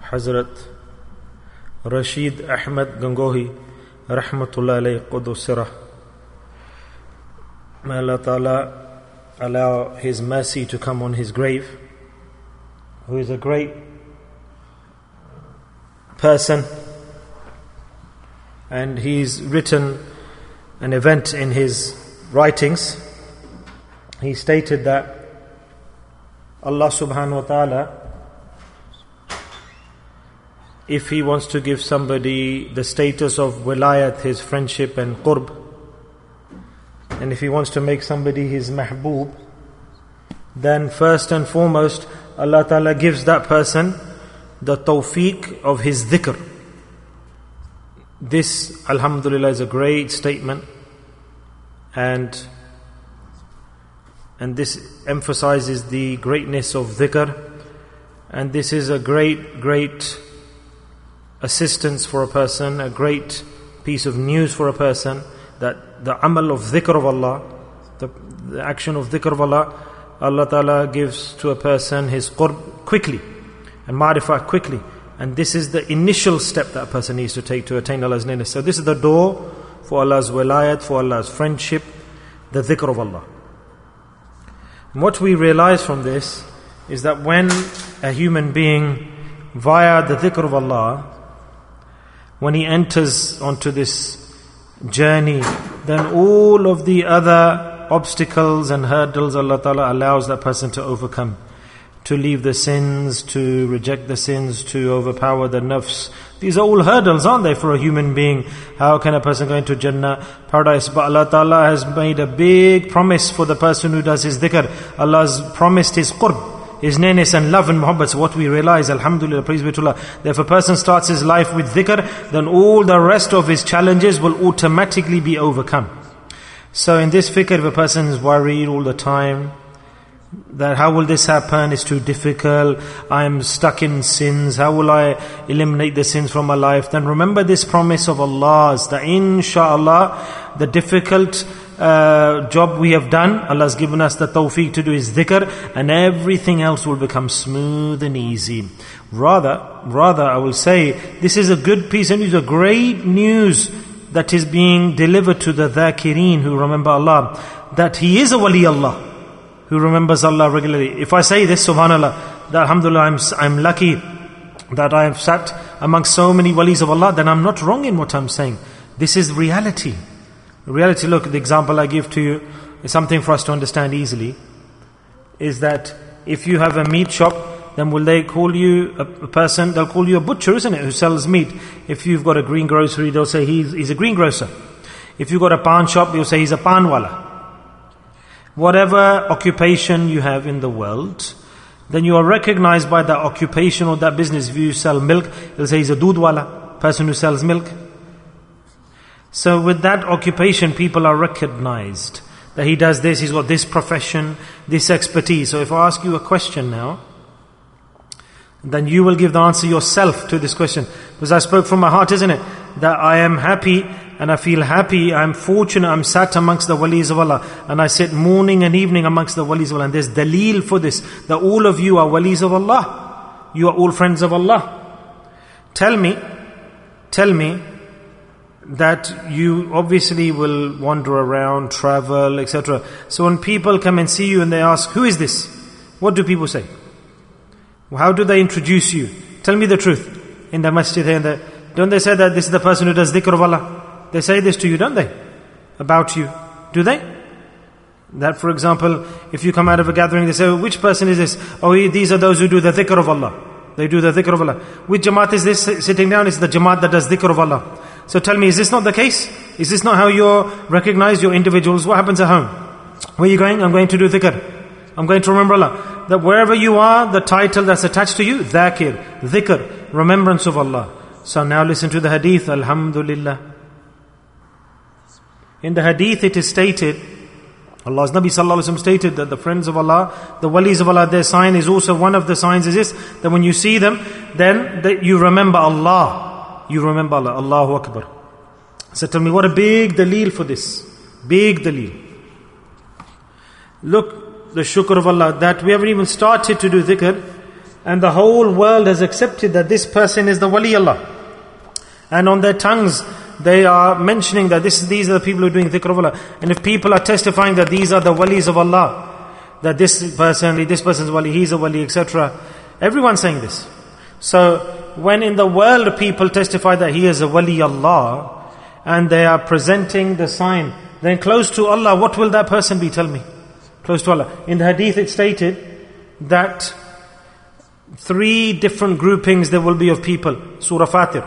Hazrat Rashid Ahmed Gangohi Rahmatullah alayhi Qudus Sirah. May Allah Ta'ala allow His mercy to come on his grave, who is a great person, and he's written an event in his writings. He stated that Allah subhanahu wa ta'ala, if He wants to give somebody the status of wilayat, his friendship and qurb, and if He wants to make somebody His mahboob, then first and foremost Allah Ta'ala gives that person the tawfiq of His dhikr. This, alhamdulillah, is a great statement, and this emphasizes the greatness of dhikr, and this is a great assistance for a person, a great piece of news for a person, that the amal of dhikr of Allah, the action of dhikr of Allah, Allah Ta'ala gives to a person his qurb quickly and ma'rifah quickly. And this is the initial step that a person needs to take to attain Allah's nearness. So this is the door for Allah's wilayat, for Allah's friendship, the dhikr of Allah. And what we realize from this is that when a human being, via the dhikr of Allah, when he enters onto this journey, then all of the other obstacles and hurdles Allah Ta'ala allows that person to overcome, to leave the sins, to reject the sins, to overpower the nafs. These are all hurdles, aren't they, for a human being? How can a person go into Jannah, paradise? But Allah Ta'ala has made a big promise for the person who does his dhikr. Allah has promised His qurb, His nearness and love and muhabbat. So what we realize, alhamdulillah, praise be to Allah, that if a person starts his life with dhikr, then all the rest of his challenges will automatically be overcome. So in this fikr, if a person is worried all the time, that how will this happen, it's too difficult, I'm stuck in sins, how will I eliminate the sins from my life, then remember this promise of Allah's, that insha'Allah, the difficult job we have done, Allah has given us the tawfiq to do His dhikr, and everything else will become smooth and easy. Rather, I will say, this is a good piece of news, a great news that is being delivered to the dhakireen who remember Allah, that he is a wali Allah, who remembers Allah regularly. If I say this, subhanallah, that alhamdulillah, I'm lucky that I have sat amongst so many walis of Allah, then I'm not wrong in what I'm saying. This is reality. Reality, look, the example I give to you is something for us to understand easily, is that if you have a meat shop, then will they call you a person, they'll call you a butcher, isn't it, who sells meat. If you've got a green grocery, they'll say he's a greengrocer. If you've got a pan shop, they'll say he's a panwala. Whatever occupation you have in the world, then you are recognized by that occupation or that business. If you sell milk, they'll say he's a doodwala, person who sells milk. So with that occupation, people are recognized that he does this, he's got this profession, this expertise. So if I ask you a question now, then you will give the answer yourself to this question. Because I spoke from my heart, isn't it? That I am happy and I feel happy, I'm fortunate, I'm sat amongst the walis of Allah, and I sit morning and evening amongst the walis of Allah. And there's daleel for this, that all of you are walis of Allah. You are all friends of Allah. Tell me that you obviously will wander around, travel, etc. So when people come and see you and they ask, who is this? What do people say? How do they introduce you? Tell me the truth. In the masjid here, don't they say that this is the person who does dhikr of Allah? They say this to you, don't they? About you. Do they? That, for example, if you come out of a gathering, they say, oh, which person is this? Oh, these are those who do the dhikr of Allah. They do the dhikr of Allah. Which jamaat is this sitting down? It's the jamaat that does dhikr of Allah. So tell me, is this not the case? Is this not how you're recognized, your individuals? What happens at home? Where are you going? I'm going to do dhikr. I'm going to remember Allah. That wherever you are, the title that's attached to you, dhakir, dhikr, remembrance of Allah. So now listen to the hadith, alhamdulillah. In the hadith it is stated, Allah's Nabi sallallahu alaihi wasallam stated that the friends of Allah, the walis of Allah, their sign is also, one of the signs is this, that when you see them, then you remember Allah. You remember Allah. Allahu Akbar. So tell me, what a big daleel for this. Big daleel. Look, the shukr of Allah, that we haven't even started to do dhikr, And the whole world has accepted that this person is the wali Allah. And on their tongues, they are mentioning that these are the people who are doing dhikr of Allah. And if people are testifying that these are the walis of Allah, that this person's wali, he's a wali, etc. Everyone's saying this. So, when in the world people testify that he is a wali Allah, and they are presenting the sign, then close to Allah, what will that person be? Tell me. Close to Allah. In the hadith it stated that 3 different groupings there will be of people. Surah Fatir.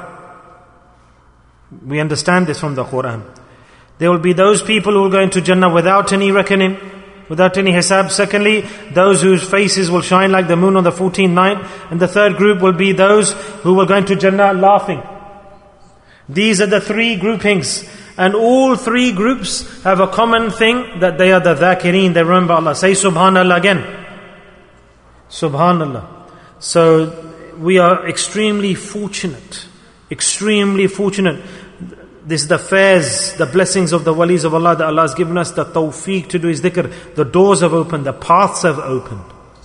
We understand this from the Quran. There will be those people who will go into Jannah without any reckoning, without any hisab. Secondly, those whose faces will shine like the moon on the 14th night. And the third group will be those who will go into Jannah laughing. These are the 3 groupings. And all 3 groups have a common thing, that they are the dhakireen, they remember Allah. Say Subhanallah again. Subhanallah. So we are extremely fortunate. Extremely fortunate. This is the fairs, the blessings of the walis of Allah, that Allah has given us the tawfiq to do His dhikr. The doors have opened, the paths have opened.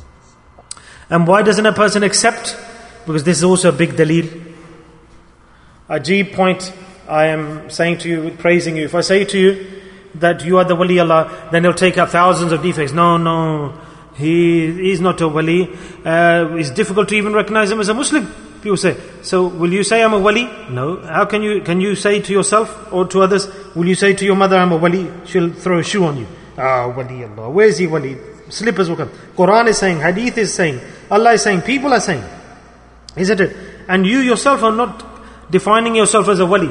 And why doesn't a person accept? Because this is also a big daleel. Ajib point I am saying to you, praising you. If I say to you that you are the wali Allah, then he'll take up thousands of defects. No, he is not a wali. It's difficult to even recognize him as a Muslim. People say, so will you say I'm a wali? No. How can you say to yourself or to others, will you say to your mother I'm a wali? She'll throw a shoe on you. Wali Allah. Where is he wali? Slippers will come. Quran is saying, Hadith is saying, Allah is saying, people are saying. Isn't it? And you yourself are not defining yourself as a wali.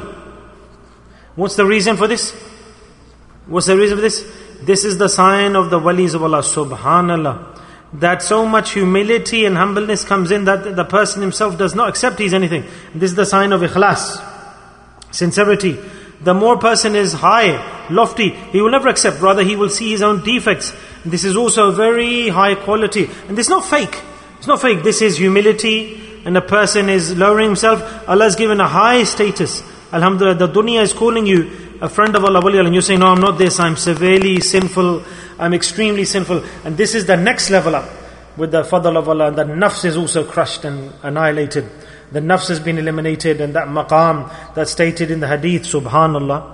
What's the reason for this? What's the reason for this? This is the sign of the walis of Allah, subhanallah. That so much humility and humbleness comes in that the person himself does not accept he's anything. This is the sign of ikhlas, sincerity. The more person is high, lofty, he will never accept. Rather, he will see his own defects. This is also a very high quality. And this is not fake. It's not fake. This is humility. And a person is lowering himself. Allah has given a high status. Alhamdulillah, the dunya is calling you a friend of Allah, wali Allah, and you say, no, I'm not this, I'm severely sinful, I'm extremely sinful. And this is the next level up with the fadl of Allah. And the nafs is also crushed and annihilated. The nafs has been eliminated, and that maqam that's stated in the hadith, subhanallah.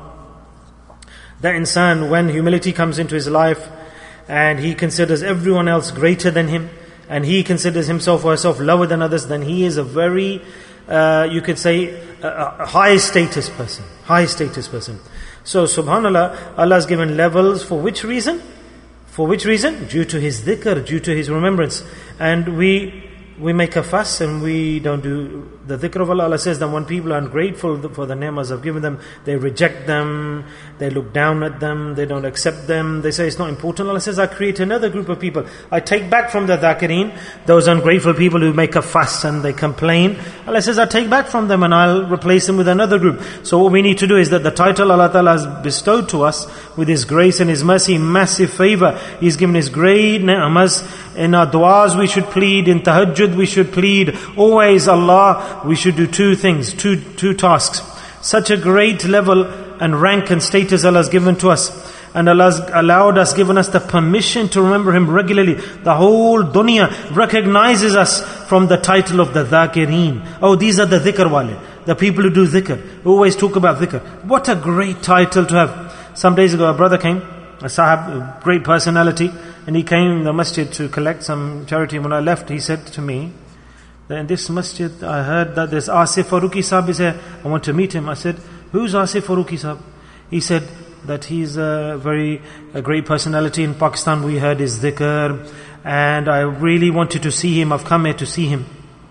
That insan, when humility comes into his life and he considers everyone else greater than him, and he considers himself or herself lower than others, then he is a very, you could say, a high status person. High status person. So subhanallah, Allah has given levels for which reason? For which reason? Due to His dhikr, due to His remembrance. And we make a fuss and we don't do the dhikr of Allah. Allah says that when people are ungrateful for the ni'mas I've given them, they reject them, they look down at them, they don't accept them, they say it's not important. Allah says, I create another group of people. I take back from the dhakireen, those ungrateful people who make a fuss and they complain. Allah says, I take back from them and I'll replace them with another group. So what we need to do is that the title Allah Ta'ala has bestowed to us with His grace and His mercy, massive favor. He's given His great ni'mas. In our du'as we should plead, in tahajjud we should plead, always Allah, we should do 2 things, two tasks. Such a great level and rank and status Allah has given to us. And Allah has allowed us, given us the permission to remember Him regularly. The whole dunya recognizes us from the title of the dhakireen. Oh, these are the dhikr wale, the people who do dhikr, who always talk about dhikr. What a great title to have. Some days ago a brother came, a sahab, a great personality, and he came in the masjid to collect some charity. When I left, he said to me, that in this masjid I heard that there's Asif Farooqi Sahab is here. I want to meet him. I said, who's Asif Farooqi Sahab? He said that he's a great personality in Pakistan. We heard his dhikr and I really wanted to see him. I've come here to see him.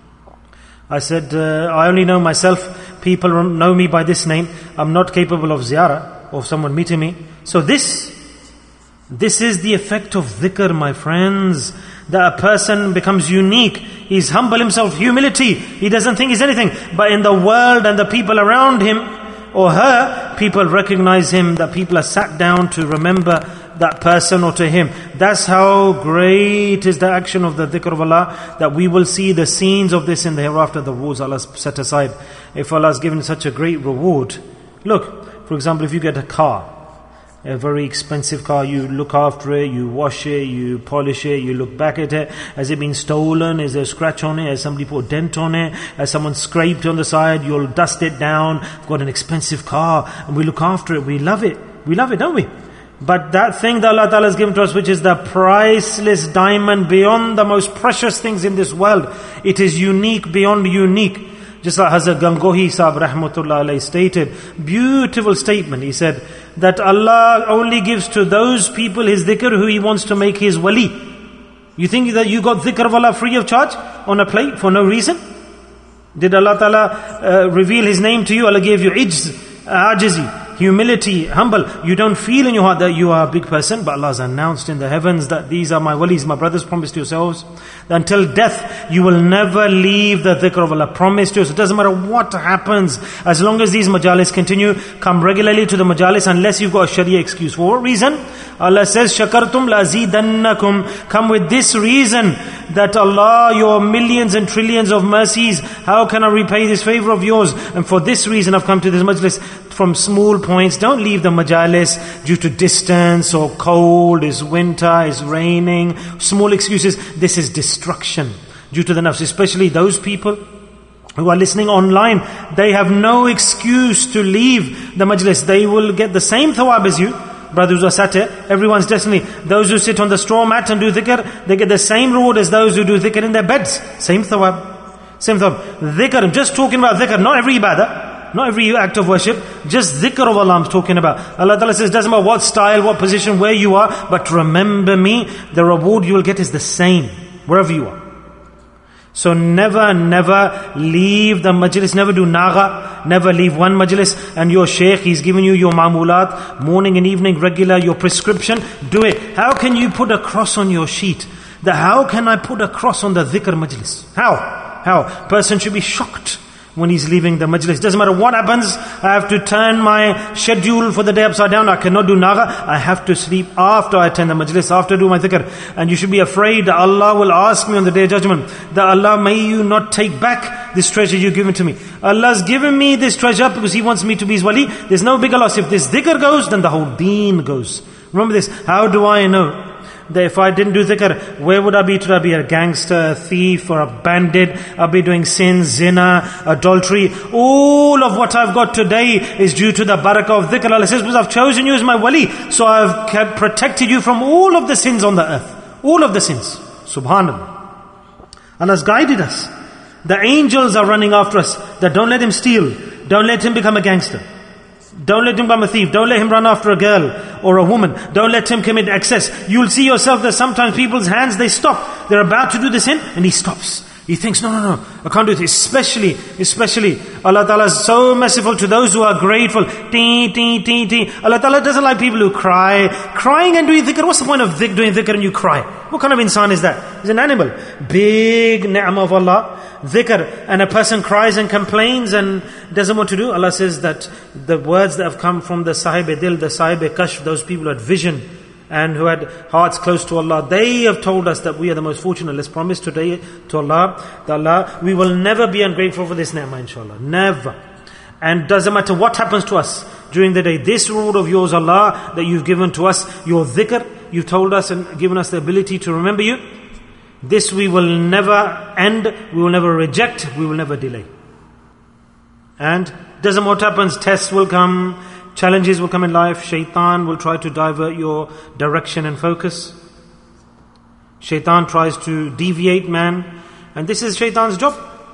I said, I only know myself. People know me by this name. I'm not capable of ziyarah, of someone meeting me. So this is the effect of dhikr, my friends. That a person becomes unique. He's humble himself, humility. He doesn't think he's anything. But in the world and the people around him or her, people recognize him. That people are sat down to remember that person or to him. That's how great is the action of the dhikr of Allah, that we will see the scenes of this in the hereafter, the rewards Allah has set aside. If Allah has given such a great reward. Look, for example, if you get a car, A very expensive car, you look after it, you wash it, you polish it, you look back at it. Has it been stolen? Is there a scratch on it? Has somebody put a dent on it? Has someone scraped on the side? You'll dust it down. I've got an expensive car and we look after it. We love it. We love it, don't we? But that thing that Allah Ta'ala has given to us, which is the priceless diamond beyond the most precious things in this world, it is unique beyond unique. Just like Hazrat Gangohi Sahib Rahmatullah Alayhi stated, beautiful statement. He said that Allah only gives to those people His dhikr who He wants to make His wali. You think that you got dhikr of Allah free of charge on a plate for no reason? Did Allah Ta'ala reveal His name to you? Allah gave you ijz, ajizi, humility, humble. You don't feel in your heart that you are a big person, but Allah has announced in the heavens that these are my walis, my brothers. Promise to yourselves that until death you will never leave the dhikr of Allah. Promise to yourselves. It doesn't matter what happens, as long as these majalis continue, come regularly to the majalis, unless you've got a sharia excuse. For what reason? Allah says, shakartum lazidannakum. Come with this reason, that Allah, your millions and trillions of mercies, how can I repay this favor of yours? And for this reason I've come to this majlis. From small points, don't leave the majalis due to distance or cold, it's winter, it's raining, small excuses. This is destruction due to the nafs, especially those people who are listening online. They have no excuse to leave the majlis. They will get the same thawab as you. Brothers who are sat here, everyone's destiny. Those who sit on the straw mat and do dhikr, they get the same reward as those who do dhikr in their beds. Same thawab. Same thawab. Dhikr, I'm just talking about dhikr, not every ibadah. Not every act of worship, just dhikr of Allah I'm talking about. Allah Ta'ala says, doesn't matter what style, what position, where you are, but remember me, the reward you will get is the same, wherever you are. So never leave the majlis, never do naga, never leave one majlis, and your shaykh, he's giving you your ma'mulat, morning and evening, regular, your prescription, do it. How can you put a cross on your sheet? How can I put a cross on the dhikr majlis? How? Person should be shocked when he's leaving the majlis. Doesn't matter what happens, I have to turn my schedule for the day upside down. I cannot do naga. I have to sleep after I attend the majlis, after I do my dhikr. And you should be afraid that Allah will ask me on the day of judgment, that Allah, may you not take back this treasure you've given to me. Allah's given me this treasure because He wants me to be His wali. There's no bigger loss. If this dhikr goes, then the whole deen goes. Remember this. How do I know that if I didn't do dhikr, where would I be today? I'd be a gangster, a thief, or a bandit. I'd be doing sin, zina, adultery. All of what I've got today is due to the barakah of dhikr. Allah says, because I've chosen you as my wali, so I've protected you from all of the sins on the earth. All of the sins. Subhanallah. Allah's guided us. The angels are running after us, that don't let him steal. Don't let him become a gangster. Don't let him become a thief. Don't let him run after a girl or a woman. Don't let him commit excess. You'll see yourself that sometimes people's hands, they stop. They're about to do the sin and he stops. He thinks, no, I can't do it. Especially, Allah Ta'ala is so merciful to those who are grateful. Allah Ta'ala doesn't like people who cry. Crying and doing dhikr. What's the point of doing dhikr and you cry? What kind of insan is that? He's an animal. Big ni'mah of Allah. Dhikr. And a person cries and complains and doesn't want to do. Allah says that the words that have come from the Sahib-e-Dil, the Sahib-e-Kashf, those people who had vision and who had hearts close to Allah, they have told us that we are the most fortunate. Let's promise today to Allah, that Allah, we will never be ungrateful for this ni'mah, inshallah. Never. And doesn't matter what happens to us during the day, this reward of yours, Allah, that you've given to us, your dhikr, you've told us and given us the ability to remember you, this we will never end, we will never reject, we will never delay. And doesn't matter what happens, tests will come, challenges will come in life, shaitan will try to divert your direction and focus. Shaitan tries to deviate man, and this is shaitan's job.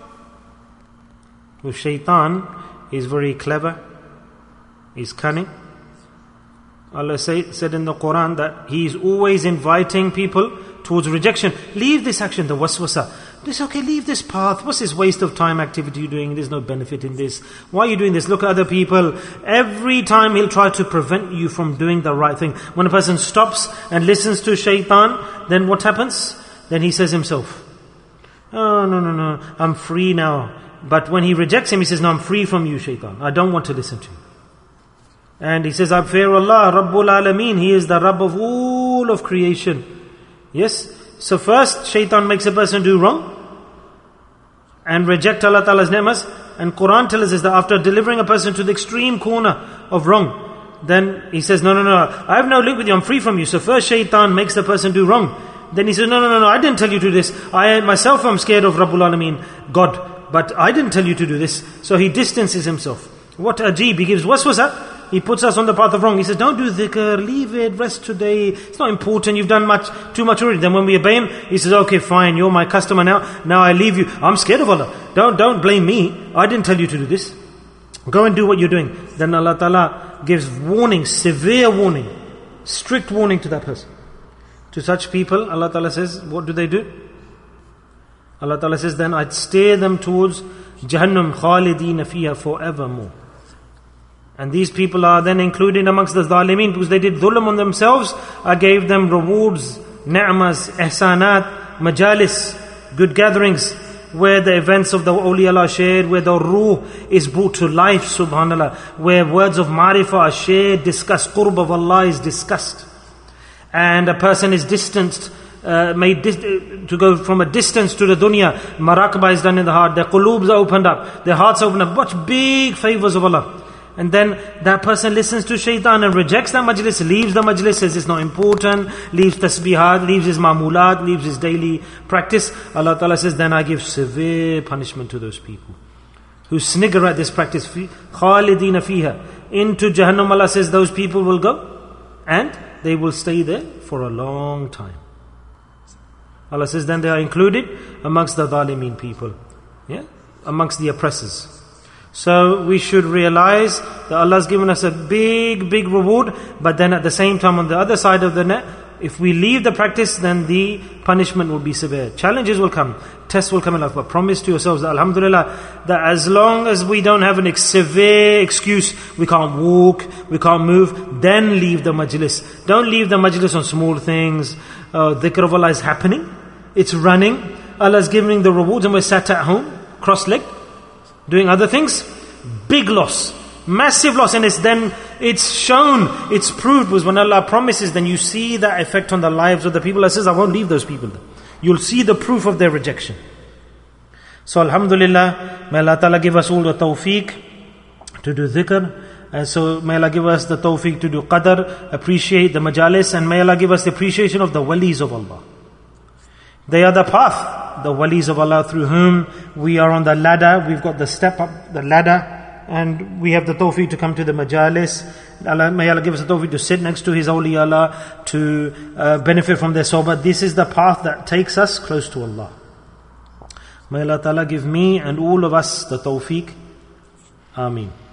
Well, shaitan is very clever, he's cunning. Allah said in the Quran that he is always inviting people towards rejection. Leave this action, the waswasa. It's okay, leave this path. What's this waste of time activity you're doing? There's no benefit in this. Why are you doing this? Look at other people. Every time he'll try to prevent you from doing the right thing. When a person stops and listens to shaitan, then what happens? Then he says himself, oh, no, I'm free now. But when he rejects him, he says, no, I'm free from you, shaitan. I don't want to listen to you. And he says, I fear Allah, Rabbul Alameen. He is the Rabb of all of creation. Yes? So first, shaitan makes a person do wrong and reject Allah Ta'ala's ni'mas. And Quran tells us that after delivering a person to the extreme corner of wrong, then he says, no, I have no link with you, I'm free from you. So first shaitan makes the person do wrong. Then he says, no, I didn't tell you to do this. I myself am scared of Rabbul Alameen, God, but I didn't tell you to do this. So he distances himself. What ajib, he gives waswasa. He puts us on the path of wrong. He says, don't do dhikr, leave it, rest today. It's not important, you've done too much already. Then when we obey him, he says, okay, fine, you're my customer now. Now I leave you. I'm scared of Allah. Don't blame me. I didn't tell you to do this. Go and do what you're doing. Then Allah Ta'ala gives warning, severe warning, strict warning to that person. To such people, Allah Ta'ala says, what do? Allah Ta'ala says, then I'd steer them towards Jahannam khalidina fiha forevermore. And these people are then included amongst the Zalimeen because they did dhulm on themselves. I gave them rewards, ni'mas, ihsanat, majalis, good gatherings, where the events of the awliya are shared, where the ruh is brought to life, subhanallah, where words of ma'rifah are shared, discussed, qurb of Allah is discussed. And a person is distanced, to go from a distance to the dunya. Maraqabah is done in the heart, their qulubs are opened up, their hearts are opened up. Watch big favors of Allah. And then that person listens to shaitan and rejects that majlis, leaves the majlis, says it's not important, leaves tasbihat, leaves his ma'mulat, leaves his daily practice. Allah Ta'ala says, then I give severe punishment to those people who snigger at this practice. Khalidina fiha. Into Jahannam, Allah says, those people will go and they will stay there for a long time. Allah says, then they are included amongst the Zalimeen people. Yeah? Amongst the oppressors. So we should realize that Allah has given us a big reward, but then at the same time on the other side of the net, if we leave the practice, then the punishment will be severe. Challenges will come, tests will come in life, but promise to yourselves that alhamdulillah, that as long as we don't have a severe excuse, we can't walk, we can't move, then leave the majlis. Don't leave the majlis on small things. Dhikr of Allah is happening, it's running, Allah is giving the rewards, and we're sat at home, cross-legged, doing other things. Big loss, massive loss. And it's shown, it's proved, was when Allah promises, then you see that effect on the lives of the people. Allah says, I won't leave those people. You'll see the proof of their rejection. So alhamdulillah, may Allah Ta'ala give us all the tawfiq to do dhikr. And so may Allah give us the tawfiq to do qadr, appreciate the majalis, and may Allah give us the appreciation of the walis of Allah. They are the path, the walis of Allah, through whom we are on the ladder. We've got the step up the ladder, and we have the tawfiq to come to the majalis. May Allah give us the tawfiq to sit next to His awliya Allah, to benefit from their sohbah. This is the path that takes us close to Allah. May Allah Ta'ala give me and all of us the tawfiq. Ameen.